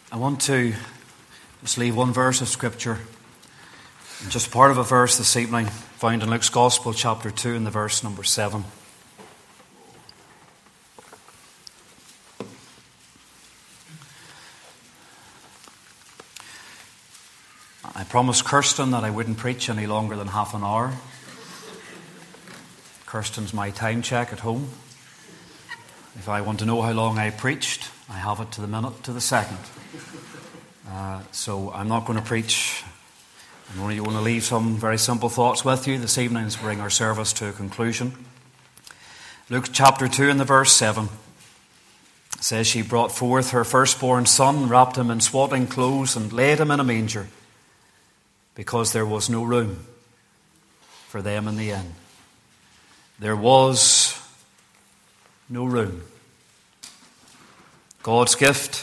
I want to just leave one verse of Scripture, just part of a verse this evening, found in Luke's Gospel, chapter 2, and the verse number 7. I promised Kirsten that I wouldn't preach any longer than half an hour. Kirsten's my time check at home. If I want to know how long I preached, I have it to the minute, to the second. So I'm not going to preach. I'm only going to leave some very simple thoughts with you this evening to bring our service to a conclusion. Luke chapter 2 and the verse 7 says, "She brought forth her firstborn son, wrapped him in swaddling clothes, and laid him in a manger, because there was no room for them in the inn." There was no room. God's gift,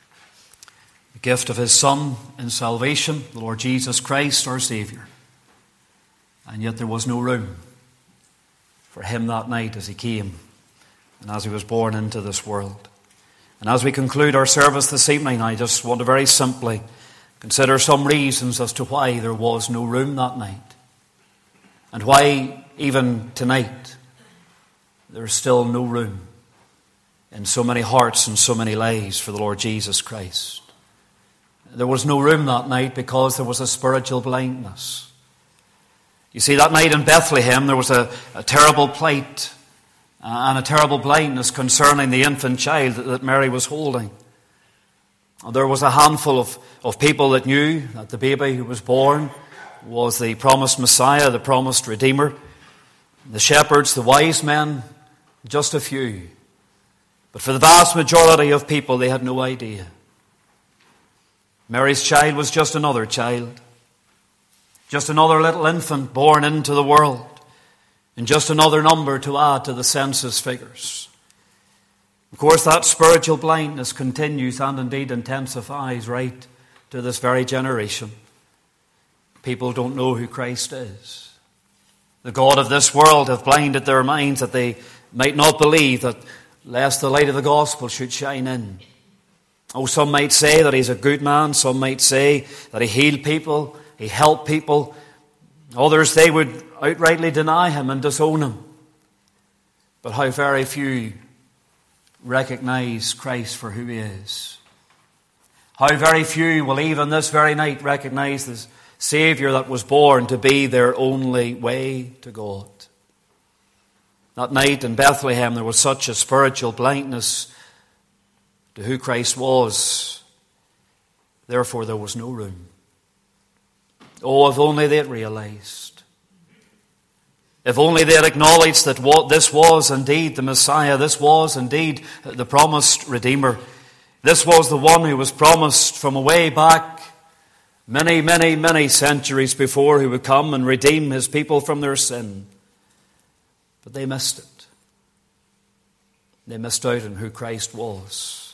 the gift of His Son in salvation, the Lord Jesus Christ, our Saviour. And yet there was no room for Him that night as He came and as He was born into this world. And as we conclude our service this evening, I just want to very simply consider some reasons as to why there was no room that night, and why even tonight there is still no room in so many hearts and so many lives for the Lord Jesus Christ. There was no room that night because there was a spiritual blindness. You see, that night in Bethlehem there was a terrible plight and a terrible blindness concerning the infant child that Mary was holding. There was a handful of people that knew that the baby who was born was the promised Messiah, the promised Redeemer. The shepherds, the wise men, just a few. But for the vast majority of people, they had no idea. Mary's child was just another child. Just another little infant born into the world. And just another number to add to the census figures. Of course, that spiritual blindness continues and indeed intensifies right to this very generation. People don't know who Christ is. The God of this world have blinded their minds that they might not believe, that lest the light of the gospel should shine in. Oh, some might say that He's a good man. Some might say that He healed people, He helped people. Others, they would outrightly deny Him and disown Him. But how very few recognize Christ for who He is. How very few will even this very night recognize the Saviour that was born to be their only way to God. That night in Bethlehem there was such a spiritual blindness to who Christ was. Therefore there was no room. Oh, if only they had realized. If only they had acknowledged that what this was indeed the Messiah. This was indeed the promised Redeemer. This was the one who was promised from way back many, many, many centuries before, who would come and redeem His people from their sin. But they missed it. They missed out on who Christ was.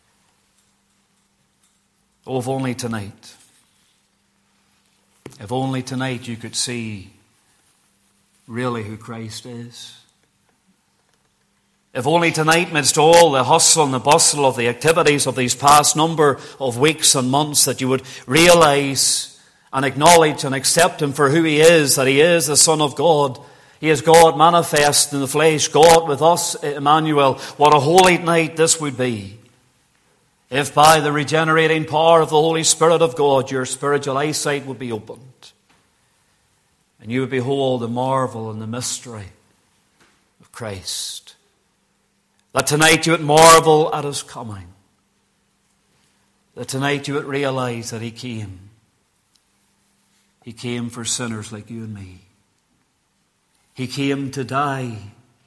Oh, if only tonight you could see really who Christ is. If only tonight, amidst all the hustle and the bustle of the activities of these past number of weeks and months, that you would realize and acknowledge and accept Him for who He is, that He is the Son of God. He is God manifest in the flesh, God with us, Emmanuel. What a holy night this would be, if by the regenerating power of the Holy Spirit of God, your spiritual eyesight would be opened, and you would behold the marvel and the mystery of Christ. That tonight you would marvel at His coming. That tonight you would realize that He came. He came for sinners like you and me. He came to die,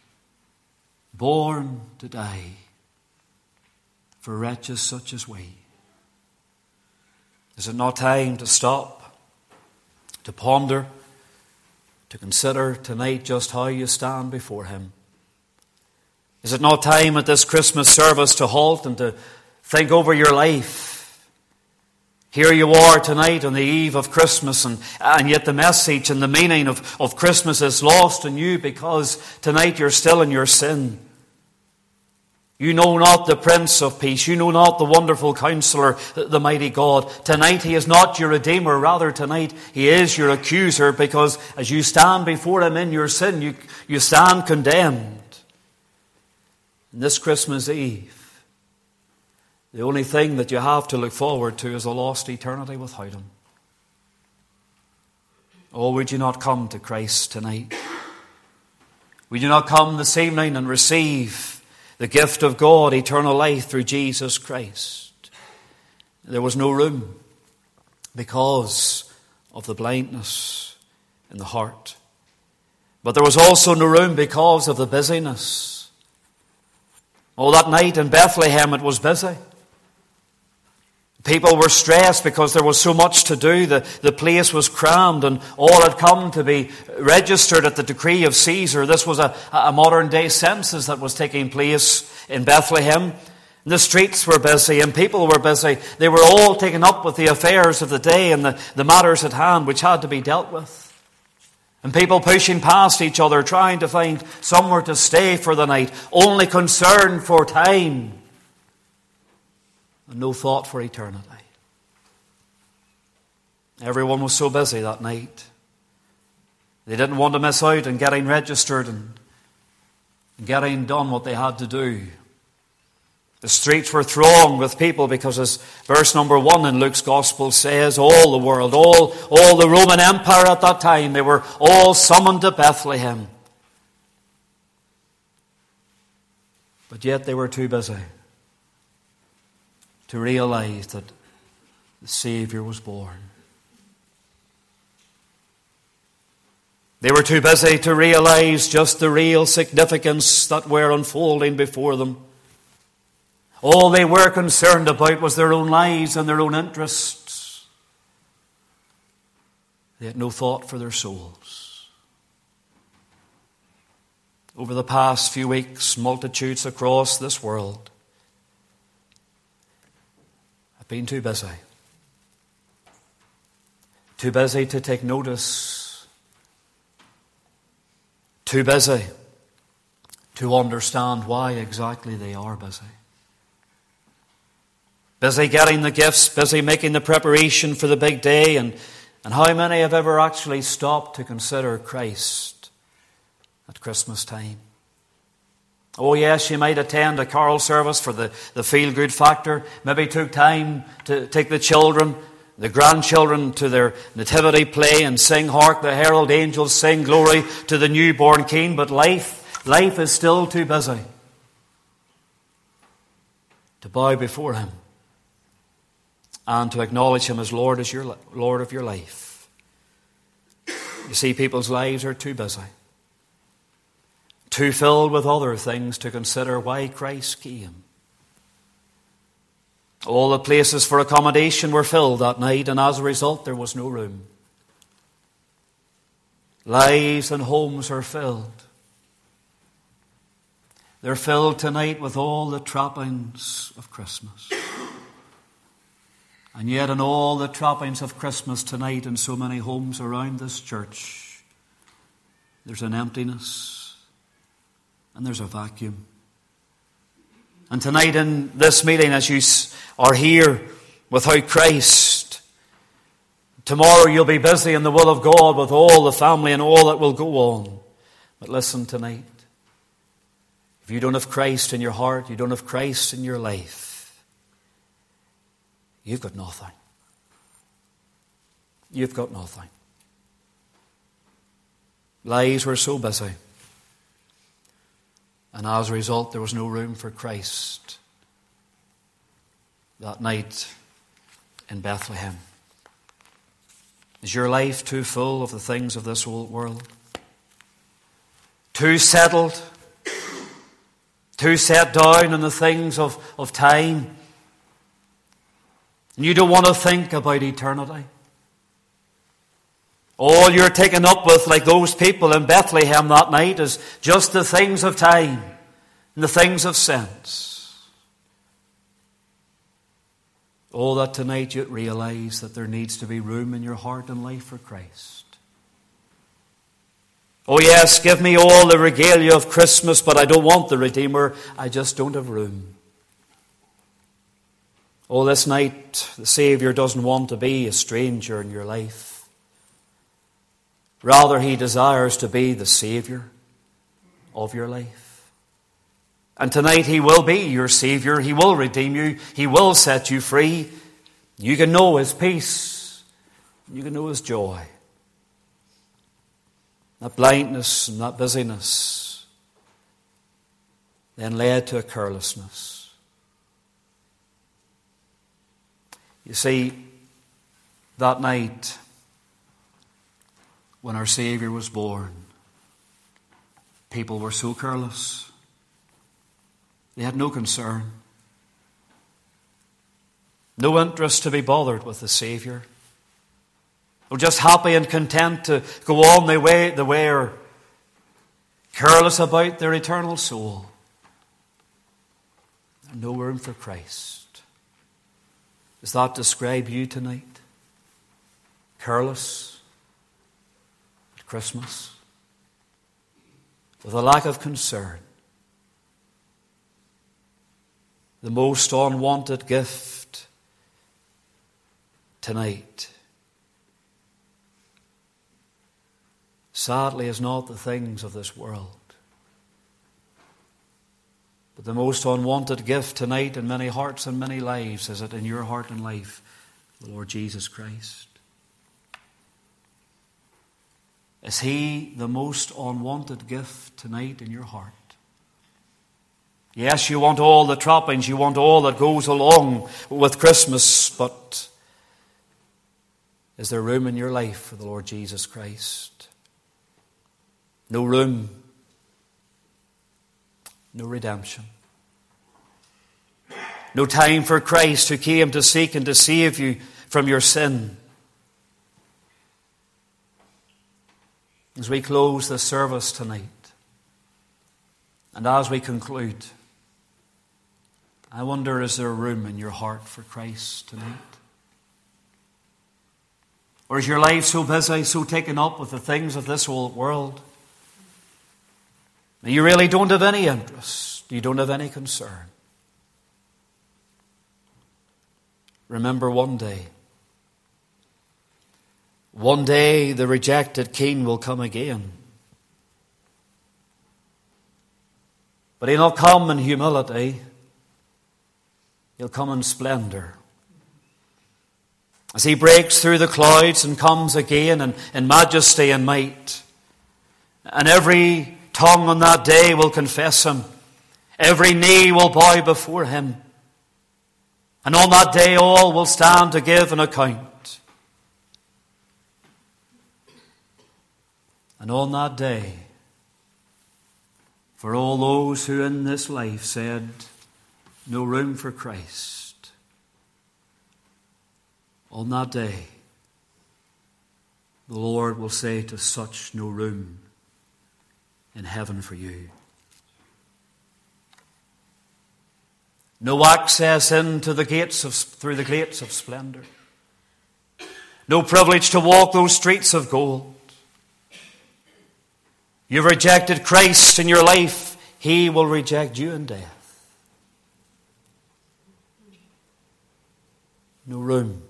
born to die, for wretches such as we. Is it not time to stop, to ponder, to consider tonight just how you stand before Him? Is it not time at this Christmas service to halt and to think over your life? Here you are tonight on the eve of Christmas, and yet the message and the meaning of Christmas is lost in you because tonight you're still in your sin. You know not the Prince of Peace. You know not the wonderful Counselor, the mighty God. Tonight he is not your Redeemer. Rather, tonight he is your accuser, because as you stand before him in your sin, you stand condemned. And this Christmas Eve, the only thing that you have to look forward to is a lost eternity without him. Oh, would you not come to Christ tonight? Would you not come this evening and receive the gift of God, eternal life through Jesus Christ? There was no room because of the blindness in the heart. But there was also no room because of the busyness. Oh, that night in Bethlehem it was busy. People were stressed because there was so much to do. The place was crammed and all had come to be registered at the decree of Caesar. This was a modern day census that was taking place in Bethlehem. The streets were busy and people were busy. They were all taken up with the affairs of the day and the matters at hand which had to be dealt with. And people pushing past each other, trying to find somewhere to stay for the night, only concerned for time and no thought for eternity. Everyone was so busy that night. They didn't want to miss out on getting registered and getting done what they had to do. The streets were thronged with people because, as verse number 1 in Luke's Gospel says, all the world, all the Roman Empire at that time, they were all summoned to Bethlehem. But yet they were too busy to realize that the Savior was born. They were too busy to realize just the real significance that were unfolding before them. All they were concerned about was their own lives and their own interests. They had no thought for their souls. Over the past few weeks, multitudes across this world have been too busy. Too busy to take notice. Too busy to understand why exactly they are busy. Busy getting the gifts, busy making the preparation for the big day, and how many have ever actually stopped to consider Christ at Christmas time? Oh yes, you might attend a carol service for the feel-good factor, maybe took time to take the children, the grandchildren to their nativity play and sing, hark the herald angels sing, glory to the newborn King, but life is still too busy to bow before him and to acknowledge him as Lord of your life. You see, people's lives are too busy, too filled with other things to consider why Christ came. All the places for accommodation were filled that night, and as a result there was no room. Lives and homes are filled. They're filled tonight with all the trappings of Christmas. And yet in all the trappings of Christmas tonight in so many homes around this church, there's an emptiness and there's a vacuum. And tonight in this meeting, as you are here without Christ, tomorrow you'll be busy in the will of God with all the family and all that will go on. But listen tonight, if you don't have Christ in your heart, you don't have Christ in your life, you've got nothing. You've got nothing. Lives were so busy. And as a result, there was no room for Christ that night in Bethlehem. Is your life too full of the things of this old world? Too settled? Too set down in the things of time? And you don't want to think about eternity? All you're taken up with, like those people in Bethlehem that night, is just the things of time and the things of sense. Oh, that tonight you'd realize that there needs to be room in your heart and life for Christ. Oh yes, give me all the regalia of Christmas, but I don't want the Redeemer. I just don't have room. Oh, this night, the Savior doesn't want to be a stranger in your life. Rather, He desires to be the Savior of your life. And tonight He will be your Savior. He will redeem you. He will set you free. You can know His peace. You can know His joy. That blindness and that busyness then led to a carelessness. You see, that night when our Savior was born, people were so careless. They had no concern, no interest to be bothered with the Savior. They were just happy and content to go on the way they were, careless about their eternal soul. No room for Christ. Does that describe you tonight? Careless at Christmas, with a lack of concern. The most unwanted gift tonight, sadly, is not the things of this world. But the most unwanted gift tonight in many hearts and many lives is it in your heart and life, the Lord Jesus Christ. Is He the most unwanted gift tonight in your heart? Yes, you want all the trappings, you want all that goes along with Christmas, but is there room in your life for the Lord Jesus Christ? No room. No redemption. No time for Christ who came to seek and to save you from your sin. As we close this service tonight, and as we conclude, I wonder, is there room in your heart for Christ tonight? Or is your life so busy, so taken up with the things of this old world, you really don't have any interest. You don't have any concern. Remember, one day the rejected King will come again. But He'll not come in humility. He'll come in splendor. As He breaks through the clouds and comes again in majesty and might. And every tongue on that day will confess Him. Every knee will bow before Him. And on that day all will stand to give an account. And on that day, for all those who in this life said, no room for Christ, on that day, the Lord will say to such, no room in heaven for you. No access into the gates through the gates of splendor. No privilege to walk those streets of gold. You've rejected Christ in your life. He will reject you in death. No room.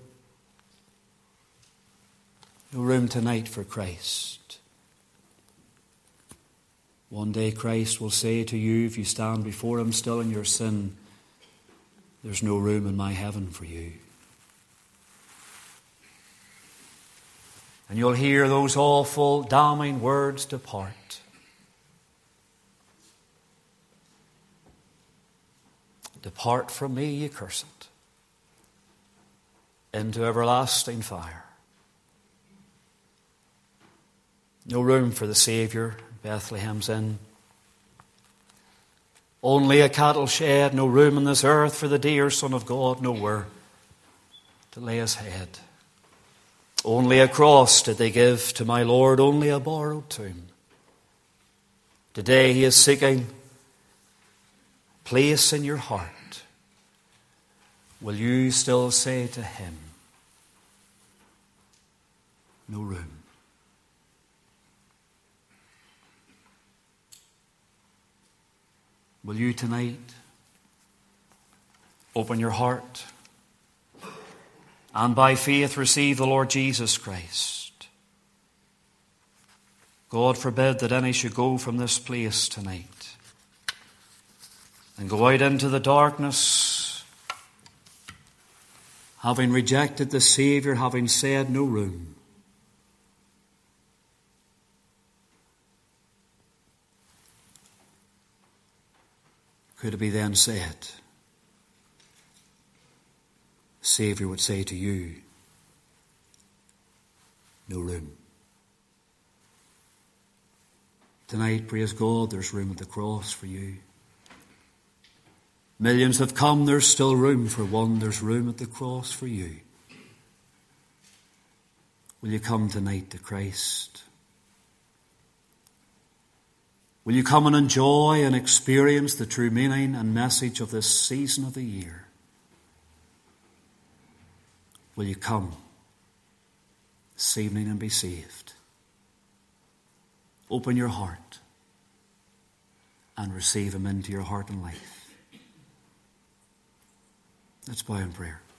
No room tonight for Christ. One day Christ will say to you, if you stand before Him still in your sin, there's no room in my heaven for you. And you'll hear those awful, damning words, depart. Depart from me, ye cursed, into everlasting fire. No room for the Savior. Bethlehem's Inn. Only a cattle shed, no room on this earth for the dear Son of God, nowhere to lay His head. Only a cross did they give to my Lord, only a borrowed tomb. Today He is seeking place in your heart. Will you still say to Him, no room? Will you tonight open your heart and by faith receive the Lord Jesus Christ? God forbid that any should go from this place tonight and go out into the darkness, having rejected the Saviour, having said no room. Could it be then said, the Saviour would say to you, no room. Tonight, praise God, there's room at the cross for you. Millions have come, there's still room for one. There's room at the cross for you. Will you come tonight to Christ? Will you come and enjoy and experience the true meaning and message of this season of the year? Will you come this evening and be saved? Open your heart and receive him into your heart and life. Let's bow in prayer.